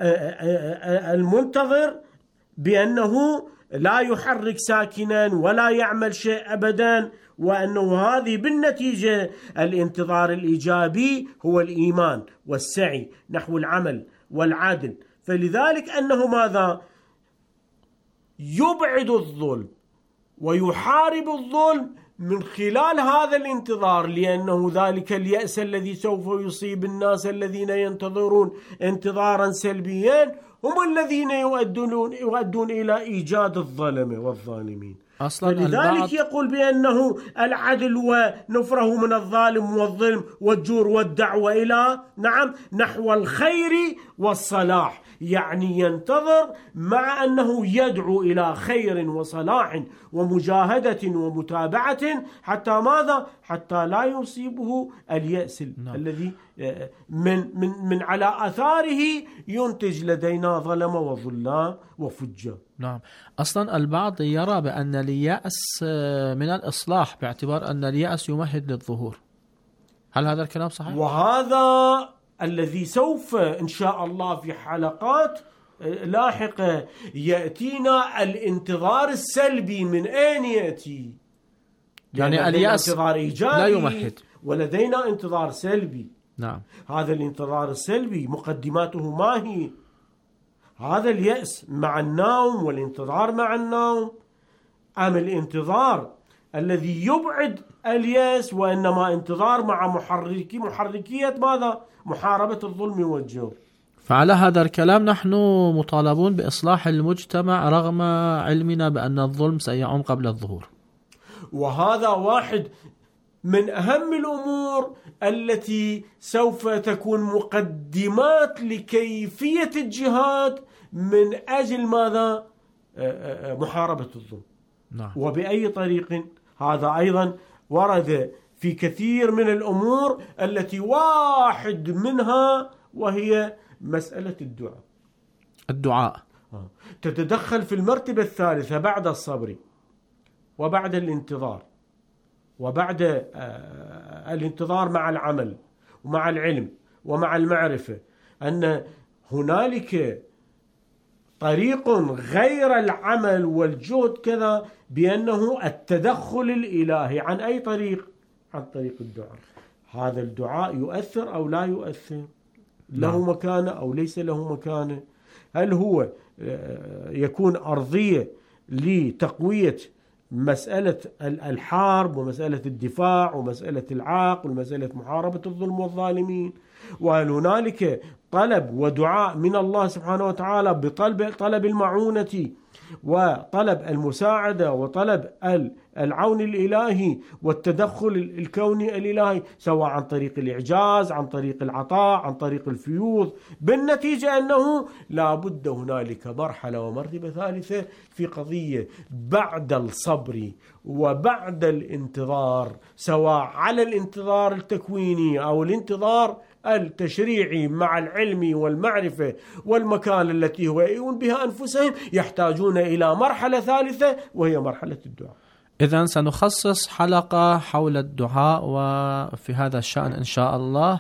المنتظر بأنه لا يحرك ساكنا ولا يعمل شيء أبدا، وأنه هذه بالنتيجة الانتظار الإيجابي هو الإيمان والسعي نحو العمل والعدل. فلذلك أنه ماذا؟ يبعد الظلم ويحارب الظلم من خلال هذا الانتظار، لأنه ذلك اليأس الذي سوف يصيب الناس الذين ينتظرون انتظارا سلبيا هم الذين يؤدون, يؤدون إلى إيجاد الظلمة والظالمين. لذلك يقول بأنه العدل ونفره من الظالم والظلم والجور والدعوة إلى نعم نحو الخير والصلاح، يعني ينتظر مع أنه يدعو إلى خير وصلاح ومجاهدة ومتابعة حتى ماذا؟ حتى لا يصيبه اليأس نعم. الذي من, من, من على أثاره ينتج لدينا ظلم وظلام وفجة. نعم. أصلا البعض يرى بأن اليأس من الإصلاح باعتبار أن اليأس يمهد للظهور. هل هذا الكلام صحيح؟ وهذا الذي سوف إن شاء الله في حلقات لاحقة يأتينا الانتظار السلبي من أين يأتي؟ يعني اليأس انتظار إيجابي لا يمهد ولدينا انتظار سلبي. نعم. هذا الانتظار السلبي مقدماته ما هي؟ هذا اليأس مع النوم والانتظار مع النوم، أم الانتظار الذي يبعد اليأس وإنما انتظار مع محركي محركية ماذا؟ محاربة الظلم والجور. فعلى هذا الكلام نحن مطالبون بإصلاح المجتمع رغم علمنا بأن الظلم سيعم قبل الظهور. وهذا واحد من أهم الأمور التي سوف تكون مقدمات لكيفية الجهاد من أجل ماذا؟ محاربة الظلم. نعم. وبأي طريق؟ هذا أيضا ورد في كثير من الأمور التي واحد منها وهي مسألة الدعاء. الدعاء تتدخل في المرتبة الثالثة بعد الصبر وبعد الانتظار وبعد الانتظار مع العمل ومع العلم ومع المعرفة، أن هنالك طريق غير العمل والجهد كذا، بأنه التدخل الإلهي عن أي طريق؟ عن طريق الدعاء. هذا الدعاء يؤثر أو لا يؤثر؟ له مكانة أو ليس له مكانة؟ هل هو يكون أرضية لتقوية مسألة الحرب ومسألة الدفاع ومسألة العاق ومسألة محاربة الظلم والظالمين؟ وهل هنالك طلب ودعاء من الله سبحانه وتعالى بطلب طلب المعونة وطلب المساعدة وطلب العون الإلهي والتدخل الكوني الإلهي، سواء عن طريق الإعجاز، عن طريق العطاء، عن طريق الفيوض؟ بالنتيجة أنه لا بد هنالك مرحلة ومرتبة ثالثة في قضية بعد الصبر وبعد الانتظار، سواء على الانتظار التكويني أو الانتظار التشريعي مع العلم والمعرفة والمكان التي يهيئون بها أنفسهم، يحتاجون إلى مرحلة ثالثة وهي مرحلة الدعاء. إذن سنخصص حلقة حول الدعاء وفي هذا الشأن إن شاء الله.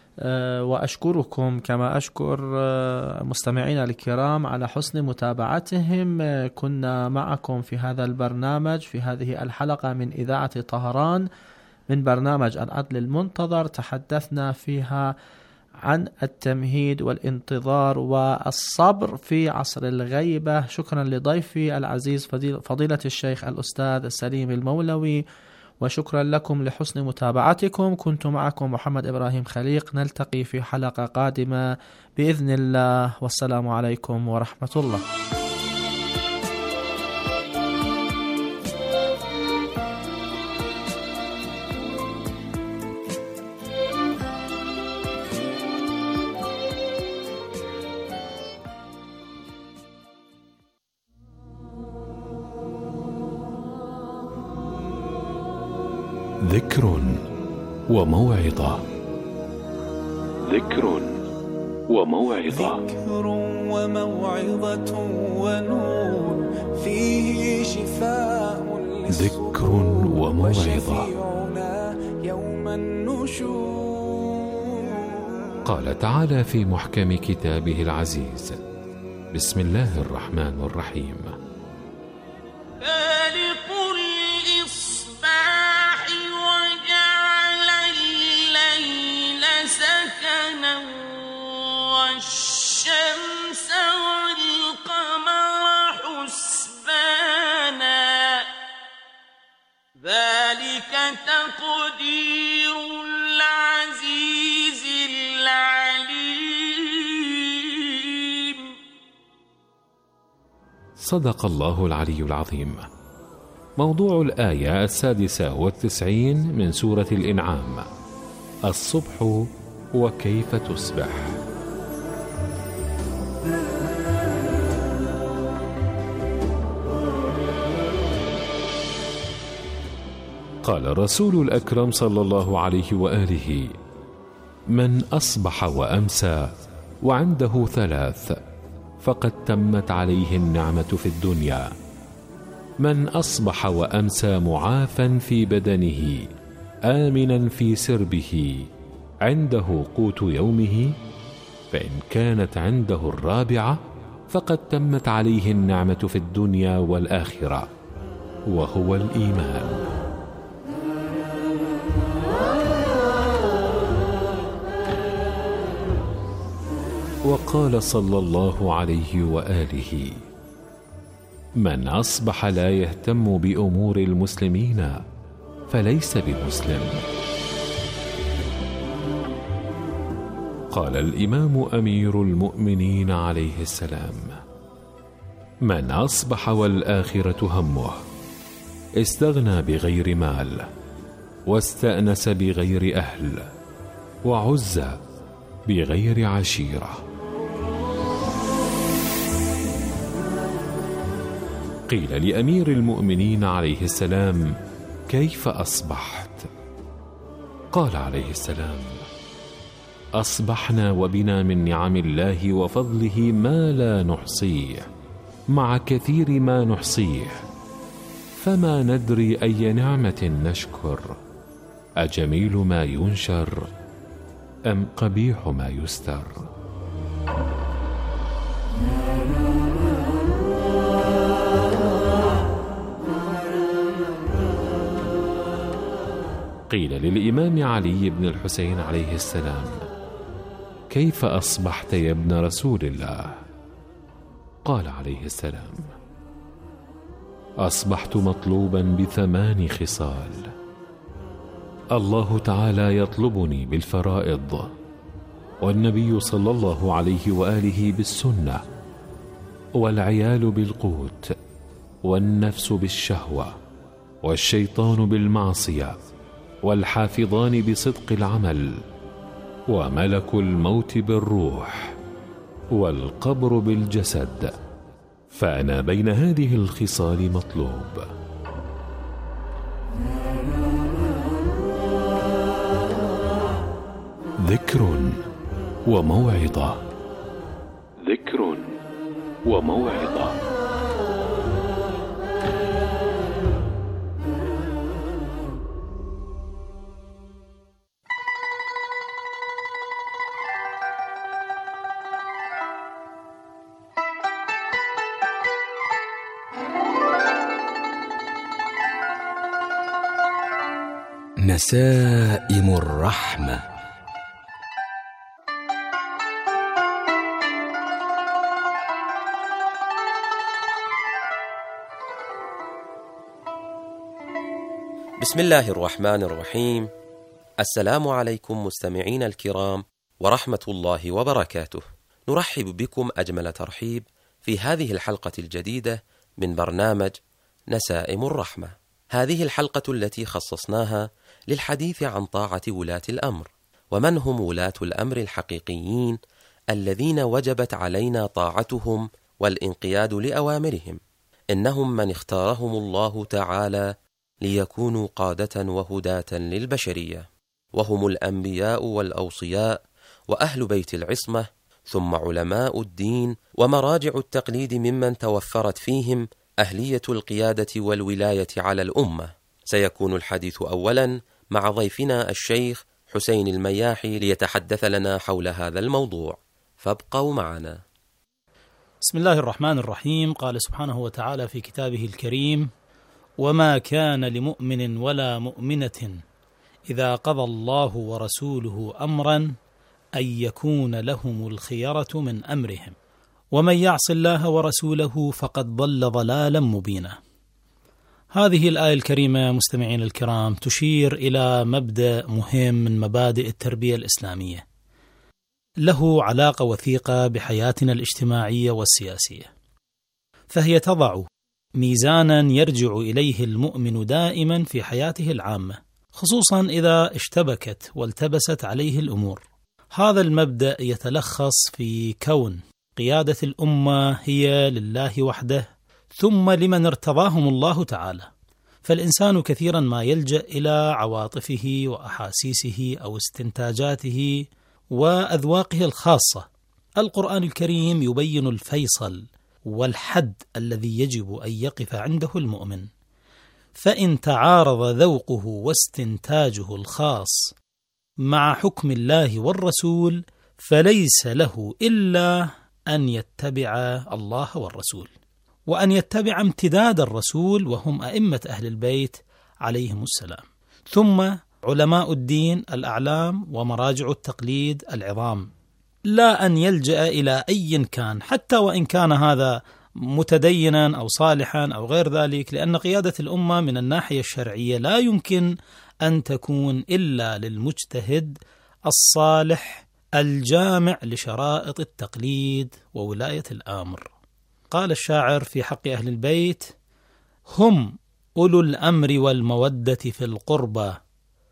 وأشكركم كما أشكر مستمعينا الكرام على حسن متابعتهم. كنا معكم في هذا البرنامج في هذه الحلقة من إذاعة طهران من برنامج العدل المنتظر، تحدثنا فيها عن التمهيد والانتظار والصبر في عصر الغيبة. شكرا لضيفي العزيز فضيلة الشيخ الأستاذ سليم المولوي، وشكرا لكم لحسن متابعتكم. كنت معكم محمد إبراهيم خليق، نلتقي في حلقة قادمة بإذن الله، والسلام عليكم ورحمة الله. ذكر وموعظة. ذكر وموعظة. ذكر وموعظة ونور فيه شفاء ذكر وموعظة. يوم النشور. قال تعالى في محكم كتابه العزيز: بسم الله الرحمن الرحيم: والشمس والقمر حسبانا ذلك تقدير العزيز العليم. صدق الله العلي العظيم. موضوع الآية السادسة والتسعين من سورة الإنعام: الصبح وكيف تصبح. قال الرسول الأكرم صلى الله عليه وآله: من أصبح وأمسى وعنده ثلاث فقد تمت عليه النعمة في الدنيا: من أصبح وأمسى معافا في بدنه آمنا في سربه عنده قوت يومه، فإن كانت عنده الرابعة فقد تمت عليه النعمة في الدنيا والآخرة، وهو الإيمان. وقال صلى الله عليه وآله: من أصبح لا يهتم بأمور المسلمين فليس بمسلم. قال الإمام أمير المؤمنين عليه السلام: من أصبح والآخرة همه استغنى بغير مال واستأنس بغير أهل، وعز بغير عشيرة. قيل لأمير المؤمنين عليه السلام: كيف أصبحت؟ قال عليه السلام: أصبحنا وبنا من نعم الله وفضله ما لا نحصيه، مع كثير ما نحصيه، فما ندري أي نعمة نشكر، أجميل ما ينشر أم قبيح ما يستر. قيل للإمام علي بن الحسين عليه السلام: كيف أصبحت يا ابن رسول الله؟ قال عليه السلام: أصبحت مطلوبا بثمان خصال. الله تعالى يطلبني بالفرائض، والنبي صلى الله عليه وآله بالسنة، والعيال بالقوت، والنفس بالشهوة، والشيطان بالمعصية، والحافظان بصدق العمل، وملك الموت بالروح، والقبر بالجسد، فأنا بين هذه الخصال مطلوب. ذكر وموعظة، ذكر وموعظة. نسائم الرحمة. بسم الله الرحمن الرحيم. السلام عليكم مستمعين الكرام ورحمة الله وبركاته. نرحب بكم أجمل ترحيب في هذه الحلقة الجديدة من برنامج نسائم الرحمة. هذه الحلقة التي خصصناها للحديث عن طاعة ولاة الأمر، ومن هم ولاة الأمر الحقيقيين الذين وجبت علينا طاعتهم والانقياد لأوامرهم. إنهم من اختارهم الله تعالى ليكونوا قادة وهداة للبشرية، وهم الأنبياء والأوصياء وأهل بيت العصمة، ثم علماء الدين ومراجع التقليد ممن توفرت فيهم أهلية القيادة والولاية على الأمة. سيكون الحديث أولا مع ضيفنا الشيخ حسين المياحي ليتحدث لنا حول هذا الموضوع، فابقوا معنا. بسم الله الرحمن الرحيم. قال سبحانه وتعالى في كتابه الكريم: وما كان لمؤمن ولا مؤمنة إذا قضى الله ورسوله أمرا أن يكون لهم الخيرة من أمرهم ومن يعص الله ورسوله فقد ضل ضلالا مبينا. هذه الآية الكريمة مستمعين الكرام تشير إلى مبدأ مهم من مبادئ التربية الإسلامية، له علاقة وثيقة بحياتنا الاجتماعية والسياسية، فهي تضع ميزانا يرجع إليه المؤمن دائما في حياته العامة، خصوصا إذا اشتبكت والتبست عليه الأمور. هذا المبدأ يتلخص في كون قيادة الأمة هي لله وحده، ثم لمن ارتضاهم الله تعالى. فالإنسان كثيرا ما يلجأ إلى عواطفه وأحاسيسه أو استنتاجاته وأذواقه الخاصة. القرآن الكريم يبين الفيصل والحد الذي يجب أن يقف عنده المؤمن، فإن تعارض ذوقه واستنتاجه الخاص مع حكم الله والرسول فليس له إلا أن يتبع الله والرسول، وأن يتبع امتداد الرسول وهم أئمة أهل البيت عليهم السلام، ثم علماء الدين الأعلام ومراجع التقليد العظام، لا أن يلجأ إلى أي كان حتى وإن كان هذا متدينا أو صالحا أو غير ذلك، لأن قيادة الأمة من الناحية الشرعية لا يمكن أن تكون إلا للمجتهد الصالح الجامع لشرائط التقليد وولاية الأمر. قال الشاعر في حق أهل البيت: هم أولو الأمر والمودة في القربى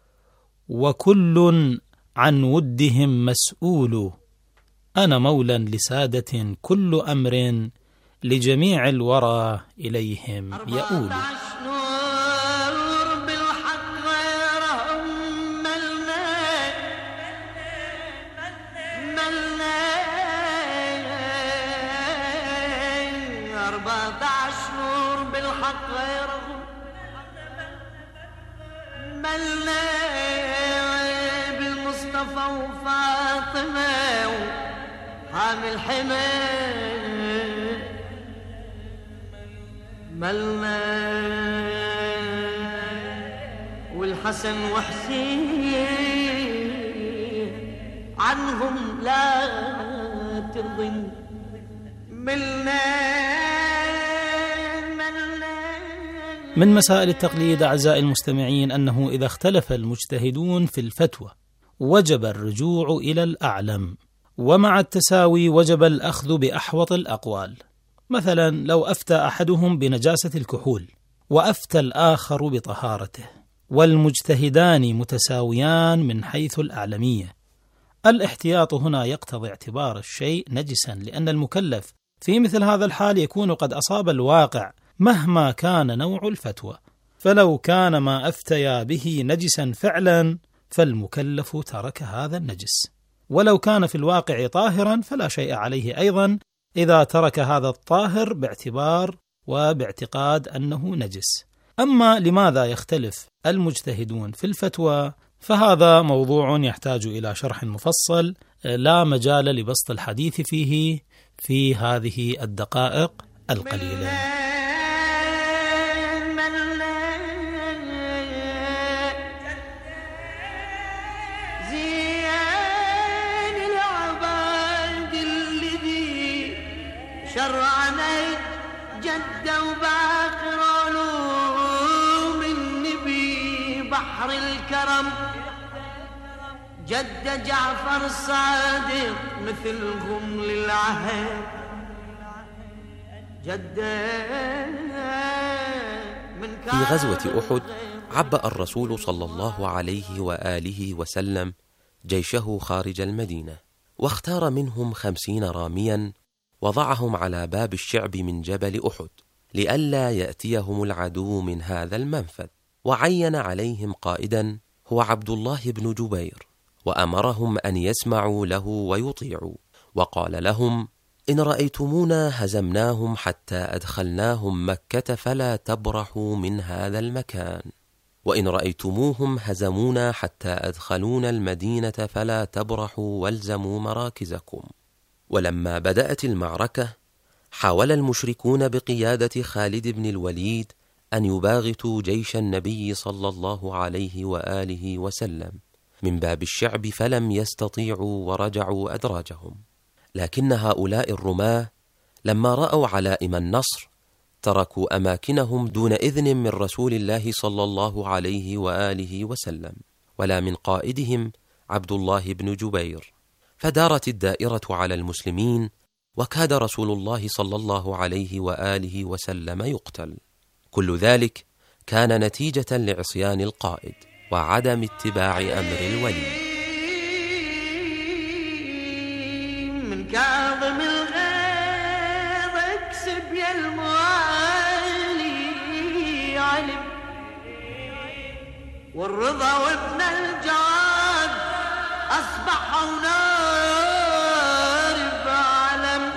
وكل عن ودهم مسؤول. أنا مولى لسادة كل أمر لجميع الورى إليهم يؤول. وفاطمة وحامل حمى ملنا والحسن وحسين عنهم لا تظن ملنا. من مسائل التقليد أعزائي المستمعين أنه إذا اختلف المجتهدون في الفتوى وجب الرجوع إلى الأعلم، ومع التساوي وجب الأخذ بأحوط الأقوال. مثلا لو أفتى أحدهم بنجاسة الكحول وأفتى الآخر بطهارته والمجتهدان متساويان من حيث الأعلمية، الاحتياط هنا يقتضي اعتبار الشيء نجسا، لأن المكلف في مثل هذا الحال يكون قد أصاب الواقع مهما كان نوع الفتوى، فلو كان ما أفتيا به نجسا فعلا فالمكلف ترك هذا النجس، ولو كان في الواقع طاهرا فلا شيء عليه أيضا إذا ترك هذا الطاهر باعتبار وباعتقاد أنه نجس. أما لماذا يختلف المجتهدون في الفتوى فهذا موضوع يحتاج إلى شرح مفصل لا مجال لبسط الحديث فيه في هذه الدقائق القليلة. شرعنا جد وباقر علوم النبي بحر الكرم جد جعفر الصادق مثلهم للعهد جد. في غزوة أحد عبأ الرسول صلى الله عليه وآله وسلم جيشه خارج المدينة، واختار منهم خمسين راميا وضعهم على باب الشعب من جبل أحد لئلا يأتيهم العدو من هذا المنفذ، وعين عليهم قائدا هو عبد الله بن جبير، وأمرهم أن يسمعوا له ويطيعوا، وقال لهم: إن رأيتمونا هزمناهم حتى أدخلناهم مكة فلا تبرحوا من هذا المكان، وإن رأيتموهم هزمونا حتى أدخلونا المدينة فلا تبرحوا والزموا مراكزكم. ولما بدأت المعركة حاول المشركون بقيادة خالد بن الوليد أن يباغتوا جيش النبي صلى الله عليه وآله وسلم من باب الشعب فلم يستطيعوا ورجعوا أدراجهم، لكن هؤلاء الرماة لما رأوا علائم النصر تركوا أماكنهم دون إذن من رسول الله صلى الله عليه وآله وسلم ولا من قائدهم عبد الله بن جبير، فدارت الدائرة على المسلمين، وكاد رسول الله صلى الله عليه وآله وسلم يقتل. كل ذلك كان نتيجة لعصيان القائد وعدم اتباع أمر الولي. من كاظم الغيظ اكسب يا الموالي علم، والرضا وابن الجواد أصبح نار بعلم،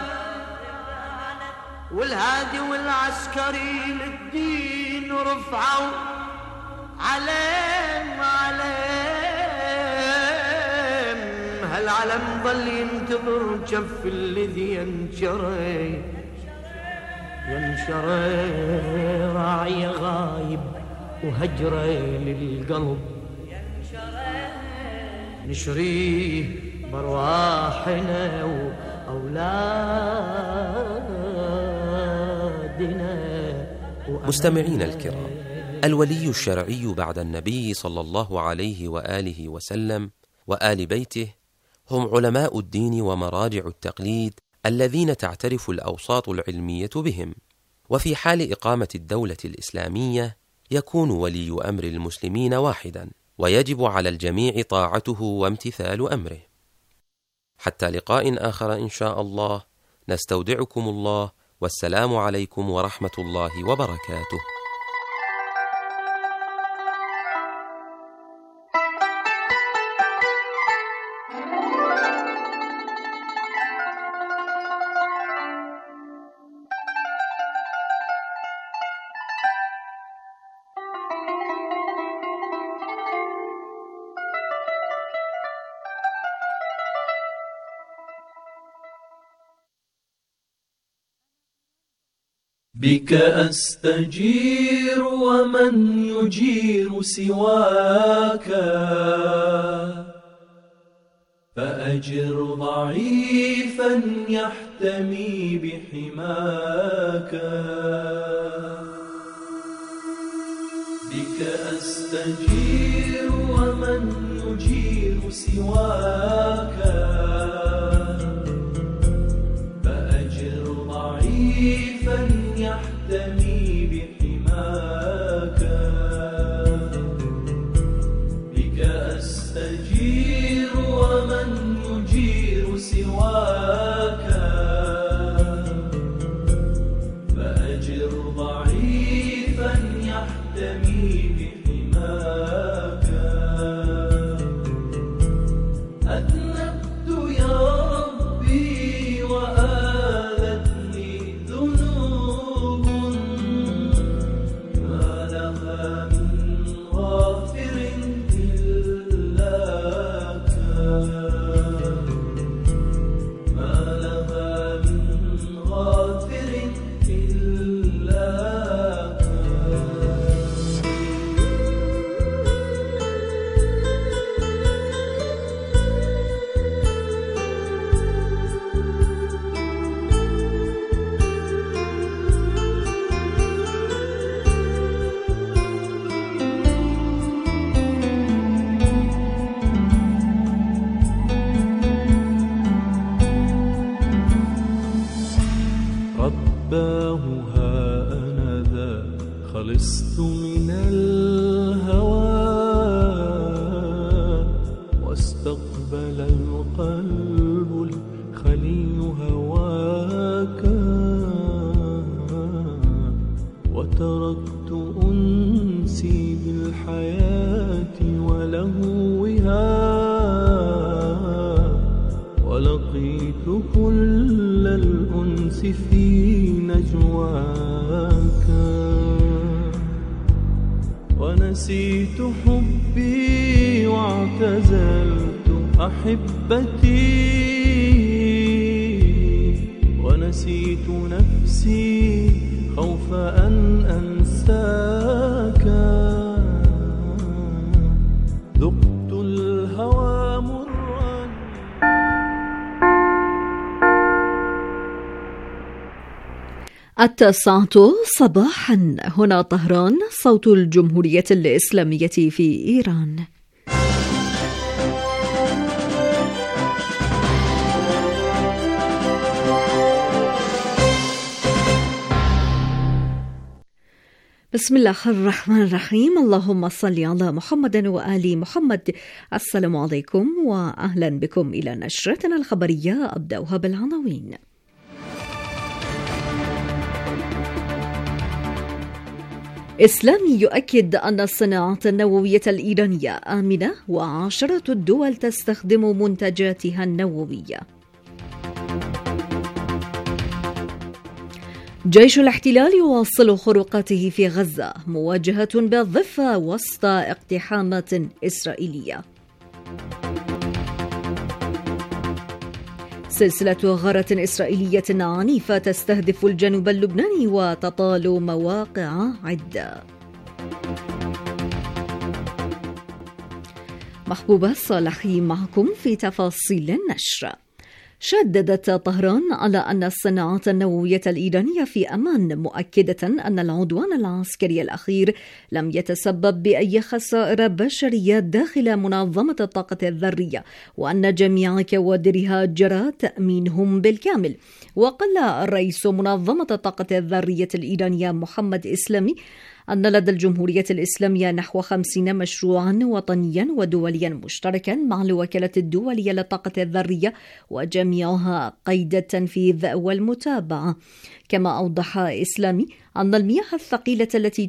والهادي والعسكري للدين رفعوا علم علم، هالعلم ظل ينتظر جف الذي ينشري ينشري راعي غايب وهجري للقلب، نشريه بارواحنا وأولادنا. مستمعين الكرام، الولي الشرعي بعد النبي صلى الله عليه وآله وسلم وآل بيته هم علماء الدين ومراجع التقليد الذين تعترف الأوساط العلمية بهم. وفي حال إقامة الدولة الإسلامية يكون ولي أمر المسلمين واحدا، ويجب على الجميع طاعته وامتثال أمره. حتى لقاء آخر إن شاء الله، نستودعكم الله، والسلام عليكم ورحمة الله وبركاته. بك أستجير ومن يجير سواك، فأجر ضعيفا يحتمي بحماك. بك أستجير ومن يجير سواك، فأجر ضعيفا يحتمي بحماك. بك أستجير ومن يجير سواك، فأجر ضعيفا يحتمي بحماك. أذنبت يا ربي وآلتني ذنوب، ما لها من غافر إلاك، ما لها من غافر إلاك. رباه ها أنا ذا خلصت من الهوى، واستقبل القلب الخلي هواك، وتركت أنسي بالحياة ولهوها، ولقيت كل الأنس في نجواك، ونسيت حبي واعتزلت أحبتي، ونسيت نفسي خوف أن أنساك. ذقت الهوى مرا. التاسعة صباحا، هنا طهران، صوت الجمهورية الإسلامية في إيران. بسم الله الرحمن الرحيم. اللهم صل على محمد وآل محمد. السلام عليكم وأهلا بكم إلى نشرتنا الخبرية، أبدأها بالعناوين. إسلامي يؤكد أن الصناعات النووية الإيرانية آمنة، وعشرة الدول تستخدم منتجاتها النووية. جيش الاحتلال يواصل خروقاته في غزة، مواجهة بالضفة وسط اقتحامات إسرائيلية. سلسلة غارة إسرائيلية عنيفة تستهدف الجنوب اللبناني وتطال مواقع عدة. محبوبة صالحي معكم في تفاصيل النشر. شددت طهران على أن الصناعات النووية الإيرانية في أمان، مؤكدة أن العدوان العسكري الأخير لم يتسبب بأي خسائر بشرية داخل منظمة الطاقة الذرية، وأن جميع كوادرها جرى تأمينهم بالكامل. وقال رئيس منظمة الطاقة الذرية الإيرانية محمد إسلامي أن لدى الجمهورية الإسلامية نحو خمسين مشروعا وطنيا ودوليا مشتركا مع الوكالة الدولية للطاقة الذرية، وجميعها قيد التنفيذ والمتابعة. كما أوضح إسلامي أن المياه الثقيلة التي